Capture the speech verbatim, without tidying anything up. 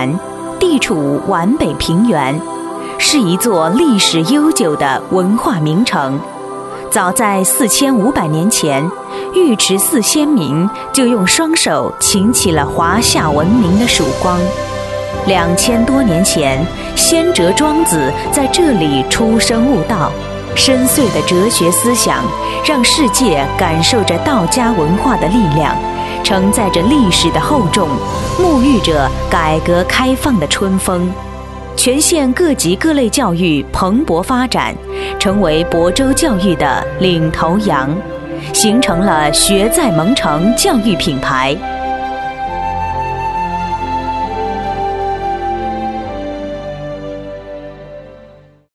源，地处皖北平原，是一座历史悠久的文化名城。早在四千五百年前，尉迟寺先民就用双手擎起了华夏文明的曙光。两千多年前，先哲庄子在这里出生悟道，深邃的哲学思想让世界感受着道家文化的力量，承载着历史的厚重，沐浴着改革开放的春风。全县各级各类教育蓬勃发展，成为亳州教育的领头羊，形成了学在蒙城教育品牌。